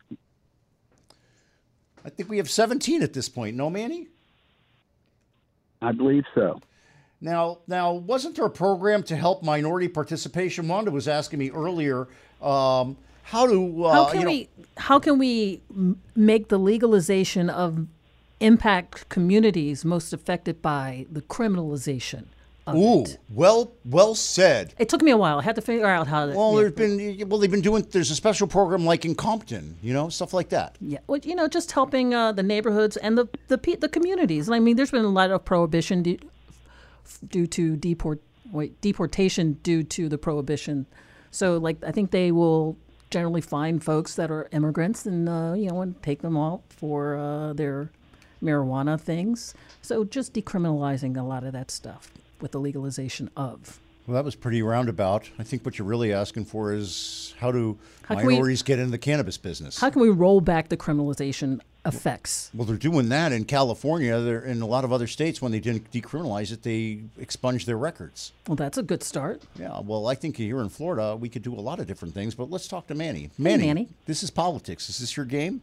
I think we have seventeen at this point. No, Manny? I believe so. Now, now, wasn't there a program to help minority participation? Wanda was asking me earlier, um, how to, uh, How can you know, we how can we m- make the legalization of impact communities most affected by the criminalization of ooh, it? well, well said. It took me a while. I had to figure out how to. Well, yeah, there's been, well, they've been doing, there's a special program like in Compton, you know, stuff like that. Yeah, well, you know, just helping uh, the neighborhoods and the the pe- the communities. I mean, there's been a lot of prohibition due, due to deport wait deportation due to the prohibition. So, like, I think they will generally find folks that are immigrants and uh, you know, and take them out for uh, their marijuana things. So, just decriminalizing a lot of that stuff with the legalization of. Well, that was pretty roundabout. I think what you're really asking for is how do How can we- minorities get into the cannabis business? How can we roll back the criminalization effects? Well, they're doing that in California. They're in a lot of other states. When they didn't decriminalize it, they expunged their records. Well, that's a good start. Yeah, well, I think here in Florida, we could do a lot of different things, but let's talk to Manny. Manny, Manny. This is politics. Is this your game?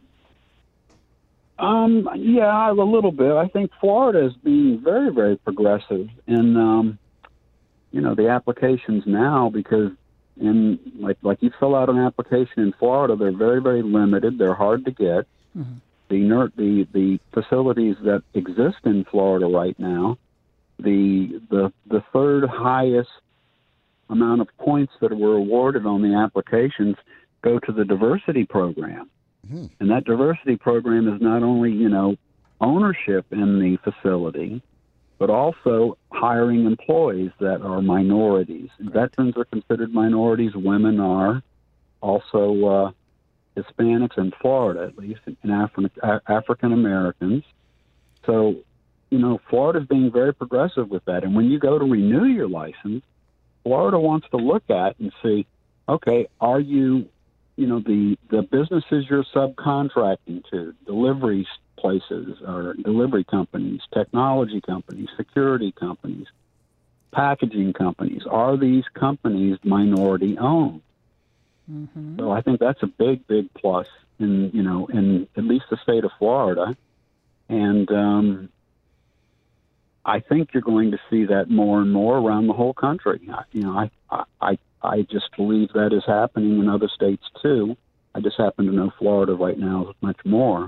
Um, yeah, a little bit. I think Florida is being very, very progressive in, um, you know, the applications now, because in like like you fill out an application in Florida, they're very, very limited. They're hard to get. Mm-hmm. The ner- the the facilities that exist in Florida right now, the the the third highest amount of points that were awarded on the applications go to the diversity program. Mm-hmm. And that diversity program is not only, you know, ownership in the facility, but also hiring employees that are minorities. Veterans are considered minorities. Women are. Also, uh, Hispanics in Florida, at least, and Afri- African Americans. So, you know, Florida's being very progressive with that. And when you go to renew your license, Florida wants to look at and see, okay, are you, you know, the, the businesses you're subcontracting to, delivery places or delivery companies, technology companies, security companies, packaging companies, are these companies minority owned? Mm-hmm. So I think that's a big, big plus in, you know, in at least the state of Florida. And um, I think you're going to see that more and more around the whole country. I, you know, I, I, I just believe that is happening in other states too. I just happen to know Florida right now is much more.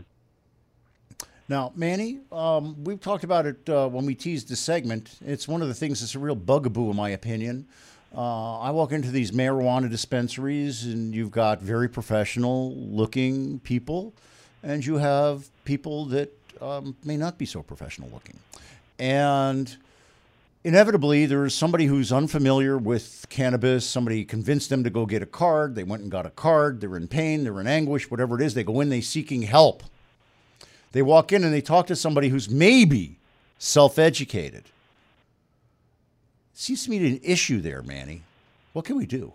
Now, Manny, um, we've talked about it uh, when we teased the segment. It's one of the things that's a real bugaboo, in my opinion. Uh, I walk into these marijuana dispensaries, and you've got very professional-looking people, and you have people that um, may not be so professional-looking. And inevitably, there's somebody who's unfamiliar with cannabis. Somebody convinced them to go get a card. They went and got a card. They're in pain. They're in anguish, whatever it is. They go in, they're seeking help. They walk in and they talk to somebody who's maybe self-educated. Seems to me an issue there, Manny. What can we do?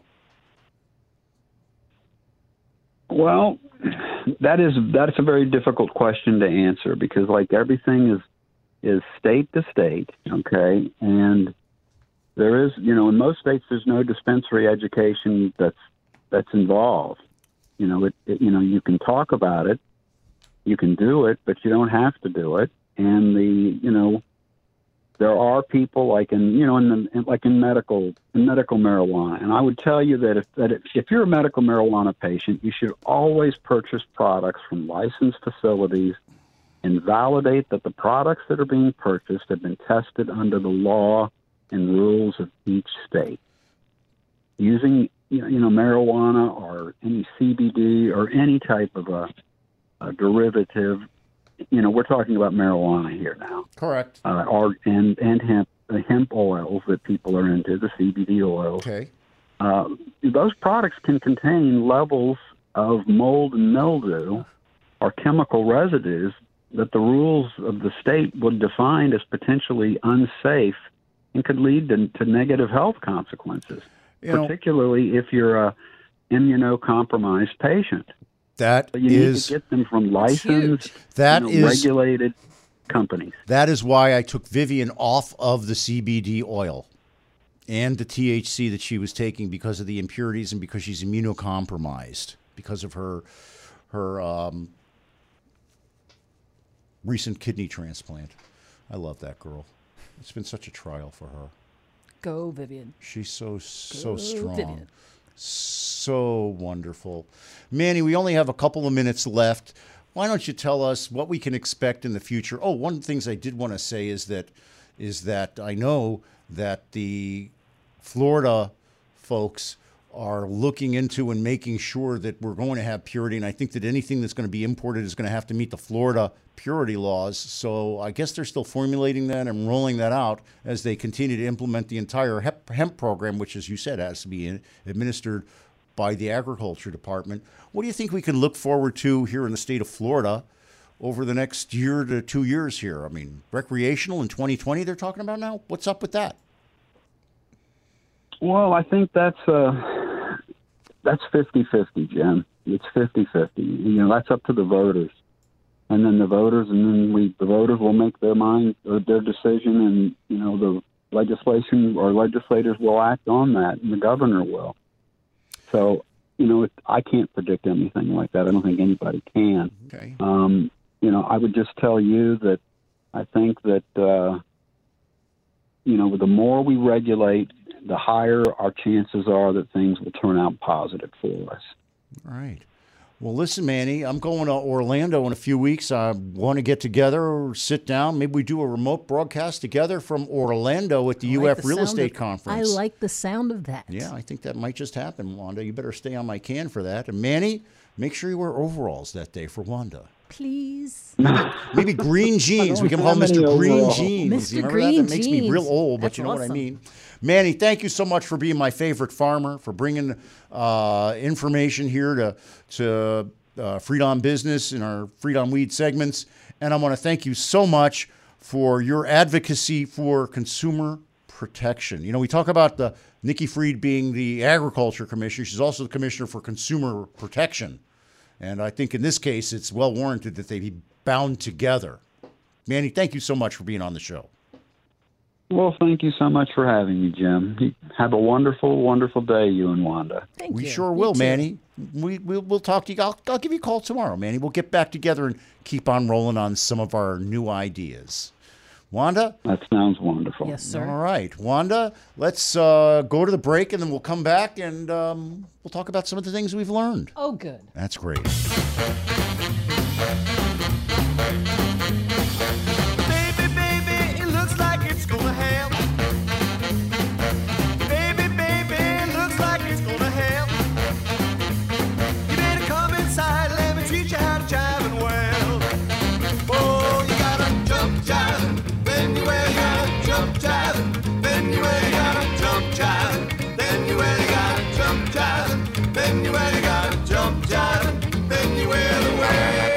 Well, that is that's a very difficult question to answer, because like everything is is state to state, okay? And there is, you know, in most states there's no dispensary education that's that's involved. You know, it, it you know, you can talk about it, you can do it, but you don't have to do it. And the, you know, there are people like in you know in the in, like in medical in medical marijuana, and I would tell you that if that if, if you're a medical marijuana patient, you should always purchase products from licensed facilities and validate that the products that are being purchased have been tested under the law and rules of each state. Using you know, you know marijuana or any C B D or any type of a, a derivative. You know, we're talking about marijuana here now. Correct. Uh, or and and hemp uh, hemp oils that people are into, the C B D oils. Okay. Uh, those products can contain levels of mold and mildew or chemical residues that the rules of the state would define as potentially unsafe and could lead to, to negative health consequences, you know, particularly if you're a immunocompromised patient. That so you is, need to get them from licensed, that you know, is, regulated companies. That is why I took Vivian off of the C B D oil and the T H C that she was taking because of the impurities and because she's immunocompromised because of her her um, recent kidney transplant. I love that girl. It's been such a trial for her. Go, Vivian. She's so, so Go, strong. Vivian. So wonderful. Manny, we only have a couple of minutes left. Why don't you tell us what we can expect in the future? Oh, one of the things I did want to say is that is that I know that the Florida folks are looking into and making sure that we're going to have purity. And I think that anything that's going to be imported is going to have to meet the Florida purity laws. So I guess they're still formulating that and rolling that out as they continue to implement the entire hemp, hemp program, which, as you said, has to be in, administered by the Agriculture Department. What do you think we can look forward to here in the state of Florida over the next year to two years here? I mean, recreational in twenty twenty they're talking about now? What's up with that? Well, I think that's uh, that's fifty-fifty, Jim. It's fifty-fifty. You know, that's up to the voters. And then the voters, and then we, the voters will make their mind, or their decision, and, you know, the legislation or legislators will act on that, and the governor will. So, you know, it, I can't predict anything like that. I don't think anybody can. Okay. Um, you know, I would just tell you that I think that, uh, you know, the more we regulate, the higher our chances are that things will turn out positive for us. All right. Well, listen, Manny, I'm going to Orlando in a few weeks. I want to get together or sit down. Maybe we do a remote broadcast together from Orlando at the I U like F the Real sound Estate of- Conference. I like the sound of that. Yeah, I think that might just happen, Wanda. You better stay on my can for that. And Manny, make sure you wear overalls that day for Wanda. Please. Maybe green jeans. We can call have Mister any Green overalls. Jeans. Mister You remember Green that? That makes me real Jeans. old, but That's you know what I awesome. mean. Manny, thank you so much for being my favorite farmer, for bringing uh, information here to to uh, Freedom Business in our Freedom Weed segments. And I want to thank you so much for your advocacy for consumer protection. You know, we talk about the Nikki Fried being the Agriculture Commissioner. She's also the Commissioner for Consumer Protection. And I think in this case, it's well warranted that they be bound together. Manny, thank you so much for being on the show. Well, thank you so much for having me, Jim. You have a wonderful, wonderful day, you and Wanda. Thank we you. sure You will, too. Manny. We, we'll, we'll talk to you. I'll, I'll give you a call tomorrow, Manny. We'll get back together and keep on rolling on some of our new ideas. Wanda? That sounds wonderful. Yes, sir. All right. Wanda, let's uh, go to the break, and then we'll come back, and um, we'll talk about some of the things we've learned. Oh, good. That's great. Baby, baby, it looks like it's gonna happen. Baby, baby, it looks like it's gonna happen. You better come inside, let me teach you how to jive and well. Oh, you gotta jump jive, then you really gotta jump jive, then you really gotta jump jive, then you really gotta jump jive, then you really gotta jump jive, then you really will.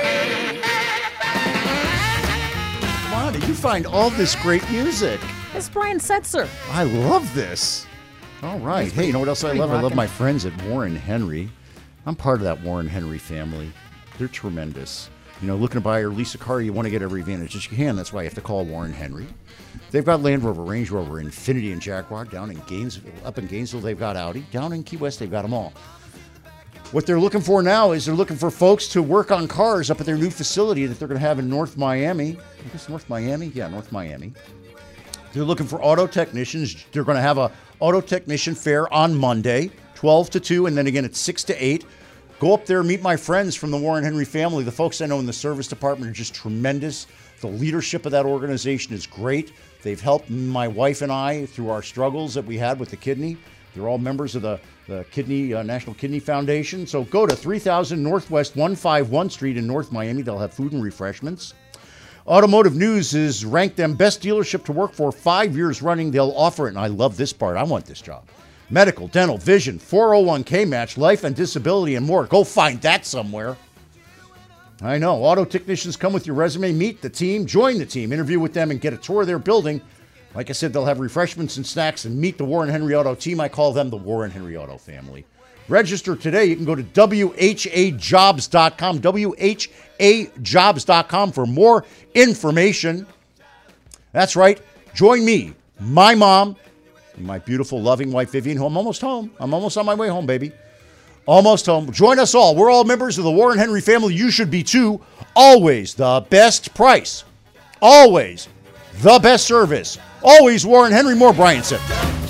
Wanda, you find all this great music. It's Brian Setzer. I love this. All right. Hey, you know what else I pretty love? I love rockin'. my friends at Warren Henry. I'm part of that Warren Henry family. They're tremendous. You know, looking to buy or lease a car, you want to get every advantage that you can. That's why you have to call Warren Henry. They've got Land Rover, Range Rover, Infiniti, and Jaguar. Down in Gainesville, up in Gainesville, they've got Audi. Down in Key West, they've got them all. What they're looking for now is they're looking for folks to work on cars up at their new facility that they're going to have in North Miami. I guess North Miami? Yeah, North Miami. They're looking for auto technicians. They're going to have a auto technician fair on Monday, twelve to two, and then again at six to eight. Go up there, meet my friends from the Warren Henry family. The folks I know in the service department are just tremendous. The leadership of that organization is great. They've helped my wife and I through our struggles that we had with the kidney. They're all members of the, the Kidney uh, National Kidney Foundation. So go to three thousand Northwest one fifty-one Street in North Miami. They'll have food and refreshments. Automotive News has ranked them best dealership to work for five years running. They'll offer it, and I love this part. I want this job. Medical, dental, vision, four oh one k match, life and disability, and more. Go find that somewhere. I know. Auto technicians come with your resume. Meet the team. Join the team. Interview with them and get a tour of their building. Like I said, they'll have refreshments and snacks and meet the Warren Henry Auto team. I call them the Warren Henry Auto family. Register today. You can go to W H A jobs dot com, W H A jobs dot com for more information. That's right. Join me, my mom, and my beautiful, loving wife, Vivian, who I'm almost home. I'm almost on my way home, baby. Almost home. Join us all. We're all members of the Warren Henry family. You should be too. Always the best price. Always the best service. Always Warren Henry. More Brian said.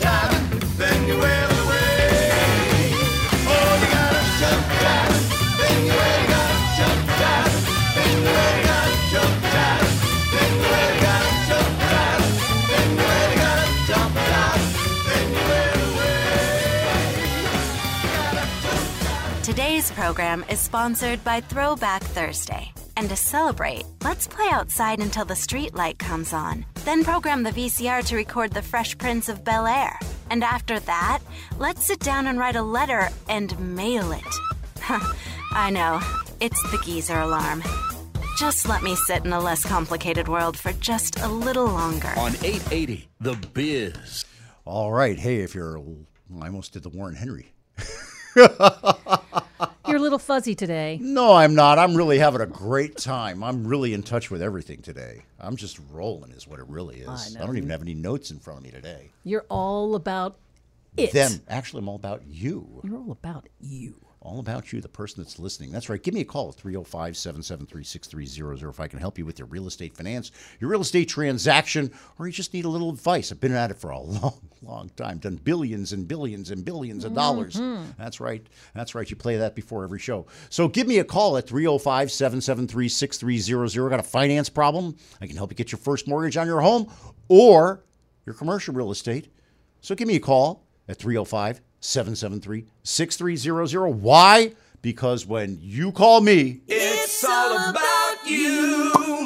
Today's program is sponsored by Throwback Thursday. And to celebrate, let's play outside until the street light comes on. Then program the V C R to record The Fresh Prince of Bel-Air. And after that, let's sit down and write a letter and mail it. I know, it's the geezer alarm. Just let me sit in a less complicated world for just a little longer. On eight eighty, The Biz. All right. Hey, if you're... I almost did the Warren Henry. You're a little fuzzy today. No, I'm not. I'm really having a great time. I'm really in touch with everything today. I'm just rolling is what it really is. I know. I don't even have any notes in front of me today. You're all about it. Them. Actually, I'm all about you. You're all about you. All about you, the person that's listening. That's right. Give me a call at three oh five, seven seven three, six three zero zero if I can help you with your real estate finance, your real estate transaction, or you just need a little advice. I've been at it for a long, long time. Done billions and billions and billions of dollars. Mm-hmm. That's right. That's right. You play that before every show. So give me a call at three oh five, seven seven three, six three zero zero. Got a finance problem? I can help you get your first mortgage on your home or your commercial real estate. So give me a call at three oh five, seven seven three, six three zero zero. Why? Because when you call me, It's all about you.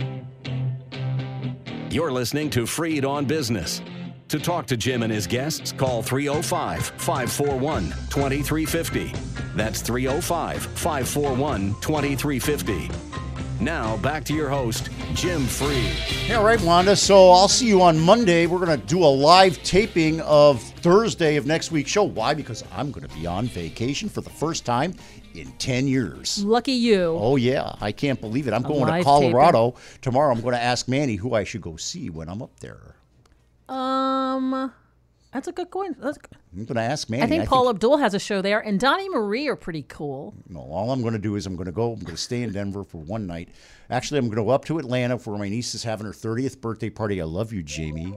You're listening to Freed on Business. To talk to Jim and his guests, call three oh five, five four one, two three five oh. That's three oh five, five four one, two three five oh. Now, back to your host, Jim Freed. Yeah, all right, Wanda. So I'll see you on Monday. We're going to do a live taping of Thursday of next week's show. Why? Because I'm going to be on vacation for the first time in ten years. Lucky you. Oh, yeah. I can't believe it. I'm A going to live Colorado tomorrow. I'm going to ask Manny who I should go see when I'm up there. Um, that's a good point. That's good. I'm going to ask Manny. I think Paul Abdul has a show there, and Donnie Marie are pretty cool. No, all I'm going to do is I'm going to go. I'm going to stay in Denver for one night. Actually, I'm going to go up to Atlanta for my niece is having her thirtieth birthday party. I love you, Jamie.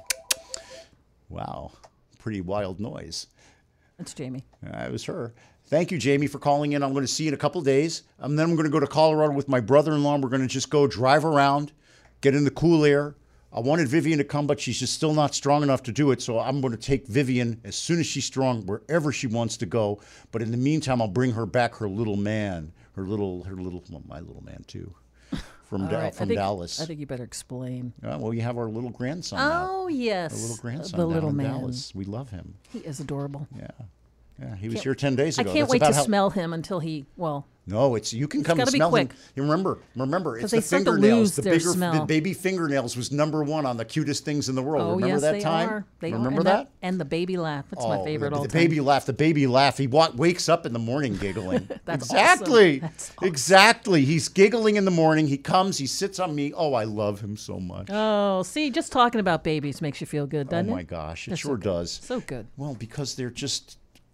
Wow. Pretty wild noise. That's Jamie. Uh, it was her. Thank you, Jamie, for calling in. I'm going to see you in a couple of days. And then I'm going to go to Colorado with my brother-in-law. We're going to just go drive around, get in the cool air. I wanted Vivian to come, but she's just still not strong enough to do it. So I'm going to take Vivian as soon as she's strong, wherever she wants to go. But in the meantime, I'll bring her back her little man, her little, her little, well, my little man too, from All da- right. from I think, Dallas. I think you better explain. Uh, well, you have our little grandson. now. Oh, yes. Our little grandson The down little in man. Dallas. We love him. He is adorable. Yeah. Yeah, he was Can't- here ten days ago. I can't That's wait about to how- smell him until he, well, No, it's you can It's come and gotta be smell him. quick. You remember, remember, it's 'Cause the they start to fingernails. lose The their bigger, smell. the baby fingernails was number one on the cutest things in the world. oh, remember yes, that they time? are. They remember are. And that? And the baby laugh. That's my Oh, favorite the, all the time. baby laugh. The baby laugh. He wa- wakes up in the morning giggling. That's exactly. awesome. That's awesome. Exactly. He's giggling in the morning. He comes. He sits on me. Oh, I love him so much. Oh, see, just talking about babies makes you feel good, doesn't oh it? my gosh, it They're sure so good. does. So good. Well, because they're just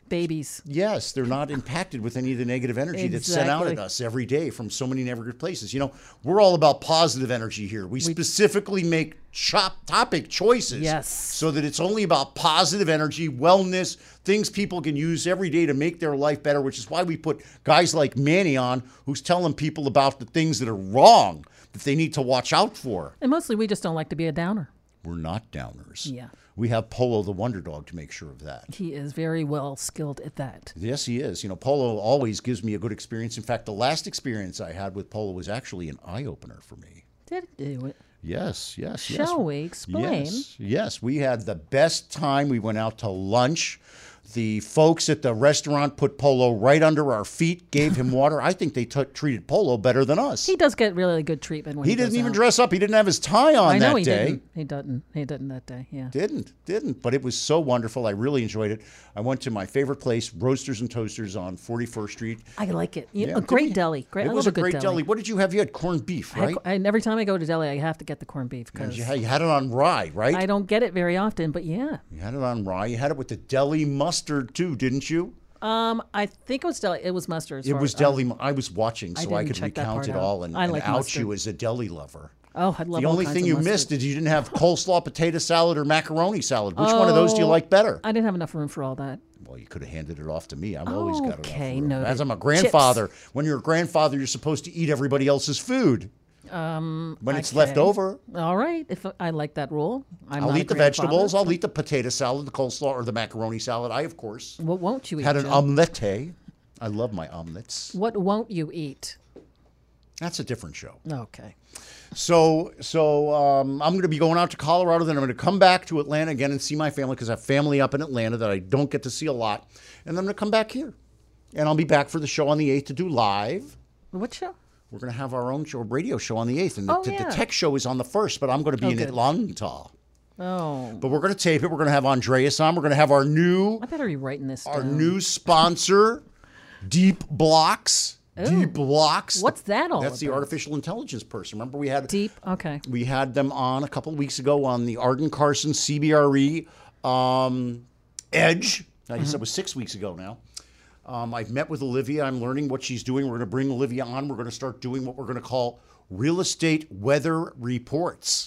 babies. Yes, they're not impacted with any of the negative energy that's sent out Exactly. at us every day from so many negative places. You know, we're all about positive energy here. We, specifically make chop topic choices. Yes. So that it's only about positive energy, wellness, things people can use every day to make their life better, which is why we put guys like Manny on who's telling people about the things that are wrong that they need to watch out for. And mostly we just don't like to be a downer. We're not downers. Yeah. We have Polo the Wonder Dog to make sure of that. He is very well skilled at that. Yes, he is. You know, Polo always gives me a good experience. In fact, the last experience I had with Polo was actually an eye-opener for me. Did it do it? Yes, yes, yes. Shall we explain? Yes, yes. We had the best time. We went out to lunch. The folks at the restaurant put Polo right under our feet, gave him water. I think they t- treated Polo better than us. He does get really good treatment when he, He didn't goes even out. dress up. He didn't have his tie on I know that he day. didn't. He didn't. He didn't that day. Yeah. Didn't, didn't. But it was so wonderful. I really enjoyed it. I went to my favorite place, Roasters and Toasters on forty-first Street. I like it. You Yeah, know, a didn't great you? deli. Great. It I was love a good great deli. What did you have? You had corned beef, I had right? co- and every time I go to deli, I have to get the corned beef And because you had, you had it on rye, right? I don't get it very often. But yeah. You had it on rye. You had it with the deli mustard too, didn't you? Um, I think it was deli. It was mustard. as It far- was um, deli. mu- I was watching, I so I, didn't could check that recount part it out. all and, I and like out mustard. you as a deli lover. Oh, I love The all only kinds thing of you mustard. missed is you didn't have coleslaw, potato salad, or macaroni salad. Which one of those do you Oh, like better? I didn't have enough room for all that. Well, you could have handed it off to me. I've always got enough Okay, room. noted. As I'm a grandfather, when you're a grandfather, you're supposed to eat everybody else's food. Um, When it's okay. left over. All right. If I like that rule, I'm I'll not a eat the grandfather. vegetables. I'll eat the potato salad, the coleslaw, or the macaroni salad. I, of course, What won't you eat? had an Jim? omelette. I love my omelets. What won't you eat? That's a different show. Okay. So, so um, I'm going to be going out to Colorado. Then I'm going to come back to Atlanta again and see my family because I have family up in Atlanta that I don't get to see a lot. And then I'm going to come back here, and I'll be back for the show on the eighth to do live. What show? We're going to have our own show, radio show on the eighth, and the, Oh, the- yeah. the tech show is on the first. But I'm going to be Oh, in good. Atlanta. Oh. But we're going to tape it. We're going to have Andreas on. We're going to have our new I better be writing this our down. new sponsor, Deep Blocks. Ooh. Deep Blocks. What's that all That's the about? artificial intelligence person. Remember we had Deep. Okay. we had them on a couple of weeks ago on the Arden Carson C B R E um, Edge. I guess Mhm. that was six weeks ago now. Um, I've met with Olivia. I'm learning what she's doing. We're going to bring Olivia on. We're going to start doing what we're going to call real estate weather reports.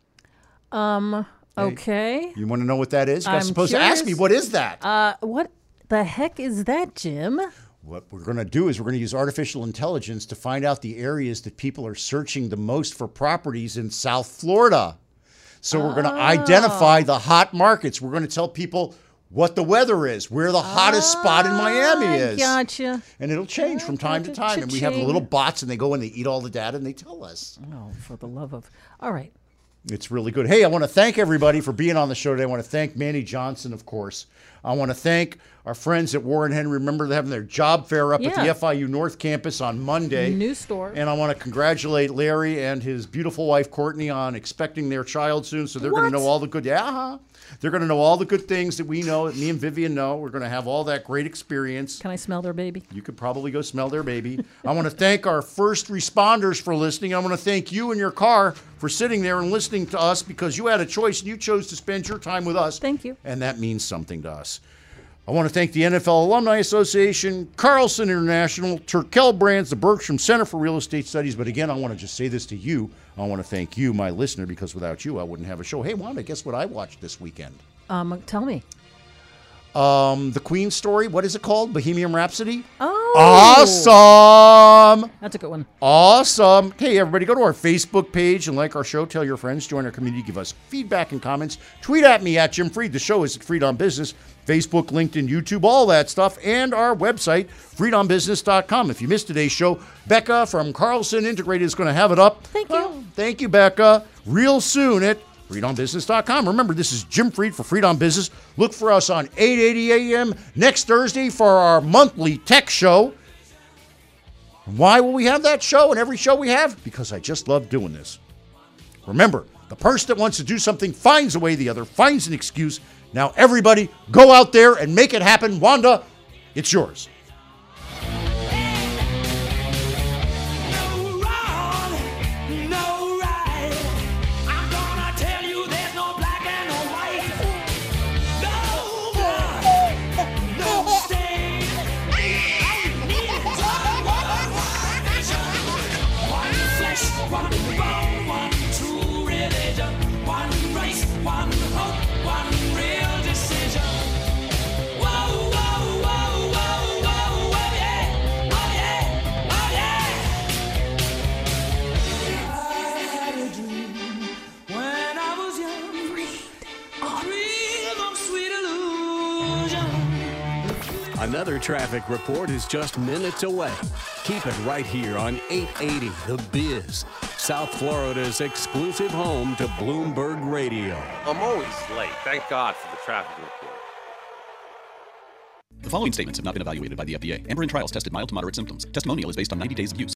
Um. Okay. You want to know what that is? You're I'm supposed to ask me, curious. what is that? Uh. What the heck is that, Jim? What we're going to do is we're going to use artificial intelligence to find out the areas that people are searching the most for properties in South Florida. So we're going to identify the hot markets. We're going to tell people what the weather is, where the hottest spot in Miami is. Gotcha. And it'll change from time to time. And we have the little bots, and they go and they eat all the data, and they tell us. Oh, for the love of. All right. It's really good. Hey, I want to thank everybody for being on the show today. I want to thank Manny Johnson, of course. I want to thank our friends at Warren Henry. Remember, they're having their job fair up at the Yeah. F I U North Campus on Monday. New store. And I want to congratulate Larry and his beautiful wife, Courtney, on expecting their child soon. So they're going What? to know all the good, yeah, uh-huh. They're going to know all the good things that we know, that me and Vivian know. We're going to have all that great experience. Can I smell their baby? You could probably go smell their baby. I want to thank our first responders for listening. I want to thank you in your car for sitting there and listening to us because you had a choice and you chose to spend your time with us. Thank you. And that means something to us. I want to thank the N F L Alumni Association, Carlson International, Turkel Brands, the Bergstrom Center for Real Estate Studies. But again, I want to just say this to you. I want to thank you, my listener, because without you, I wouldn't have a show. Hey, Wanda, guess what I watched this weekend? Um. Tell me. Um, the Queen story. What is it called? Bohemian Rhapsody? Oh. Awesome. That's a good one. Awesome. Hey, everybody, go to our Facebook page and like our show. Tell your friends. Join our community. Give us feedback and comments. Tweet at me at Jim Freed. The show is at Freed on Business. Facebook, LinkedIn, YouTube, all that stuff. And our website, freed on business dot com. If you missed today's show, Becca from Carlson Integrated is going to have it up. Thank you. Well, thank you, Becca. Real soon at freed on business dot com. Remember, this is Jim Freed for Freed on Business. Look for us on eight eighty a.m. next Thursday for our monthly tech show. Why will we have that show and every show we have? Because I just love doing this. Remember, the person that wants to do something finds a way, the other finds an excuse. Now, everybody, go out there and make it happen. Wanda, it's yours. No right. I'm gonna tell you there's no black and no white. No, no, no flesh, one bone, one true religion, one race, one hope, one real decision. Whoa, whoa, whoa, whoa, whoa, whoa, yeah, oh yeah, oh yeah. I had a dream when I was young, a dream of sweet illusion. Another traffic report is just minutes away. Keep it right here on eight eighty The Biz, South Florida's exclusive home to Bloomberg Radio. I'm always late. Thank God for the traffic report. The following statements have not been evaluated by the F D A. Amberen trials tested mild to moderate symptoms. Testimonial is based on ninety days of use.